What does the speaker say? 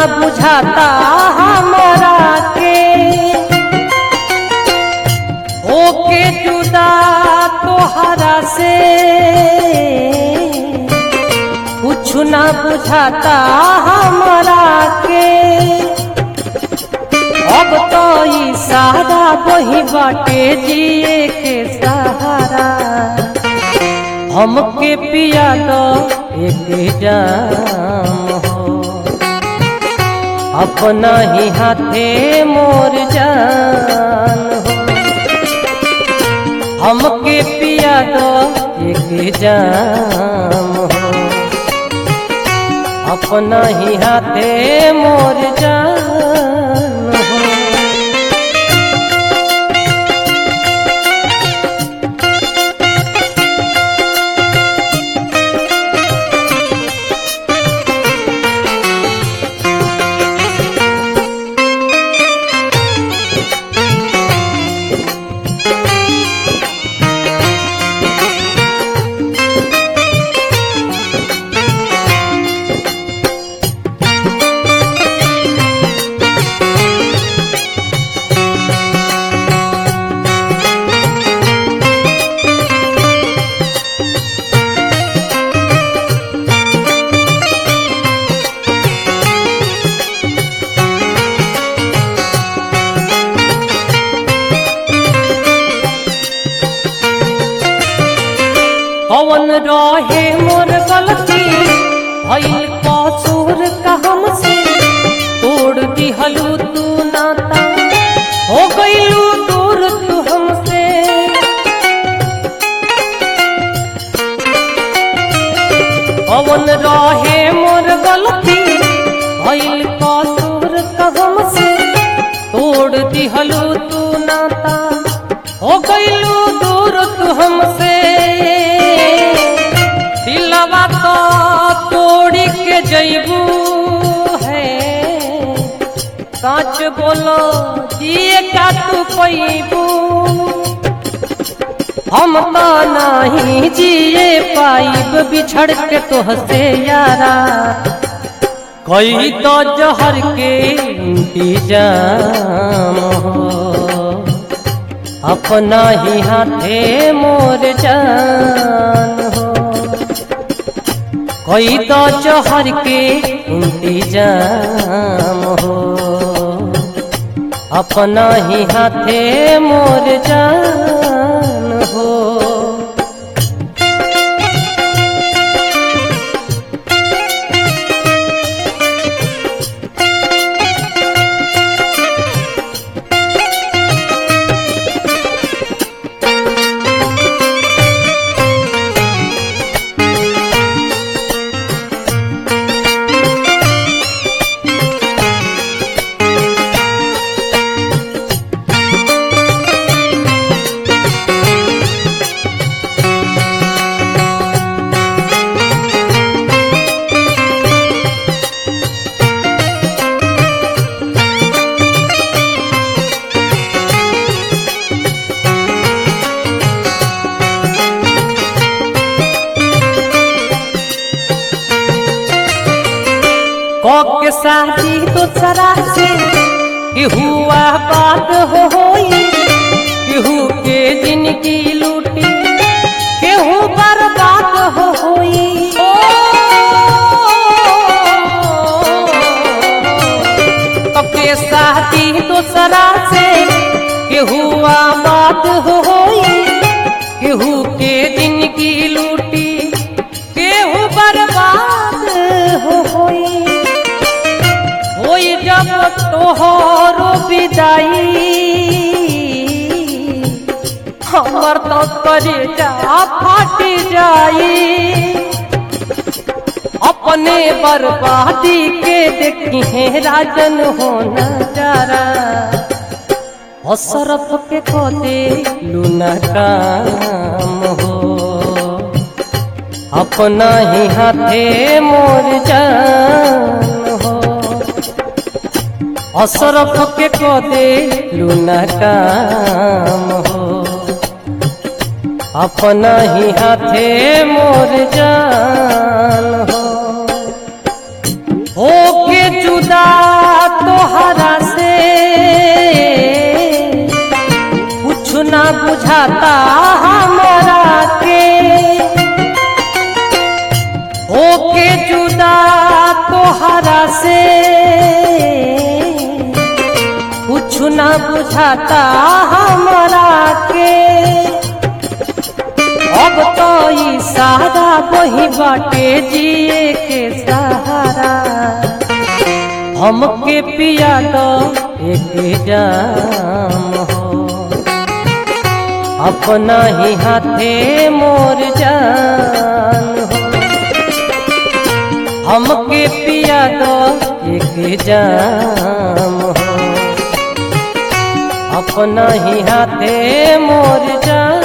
बुझाता हमारा के होके जुदा तोहरा से कुछ ना बुझाता हमारा के अब तो ई सारा वही बाटे जिए के सहारा हमके पिया दो एक जाम हो अपना ही हाथे मोर जान हो हमके पिया दो एक जाम हो अपना ही हाथे मोर जान हो। कौन रहे मोर गलती भइल कसूर का हमसे तोड़ दिहलू तू नाता हो गइलू दूर तू हमसे कौन रहे मोर गलती भइल कसूर का हमसे तोड़ दिहलू तू नाता हो गइलू दूर तू हमसे दिलवा तो तोड़ी के जइबू है सच बोलो जिए का तू पैबू हम तो नहीं जिए पाइब बिछड़ के तोहसे यारा कोई तो जहर के इंतजाम हो अपना ही हाथे मोर जान हो कोई तो जहर के इंतजाम हो अपना ही हाथे मोर जान हो। के शादी दूसरा से हुआ बात होई केहू के जिंदगी लूटी केहू बर्बाद होई के शादी दूसरा से हुआ बात होई केहू के जिंदगी लूटी केहू बर्बाद होई जब तोहरो विदाई हमर तो कलेजा फट जाई अपने बर्बादी के देखी है राजन हो नजारा असरफ के को दे लूना काम हो अपना ही हाथे मोर जान हो असरफ के को दे लूना काम हो अपना ही हाथे मोर जान हो के जुदा तोहरा से कुछ ना बुझाता हमरा के, होके जुदा तोहरा से कुछ ना बुझाता हमरा के। अब तो ई सारा वही बाटे जिए के सहारा, हमके पिया दो एक जाम हो, अपना ही हाथे मोर जान हो। हमके पिया दो एक जाम हो, अपना ही हाथे मोर जान।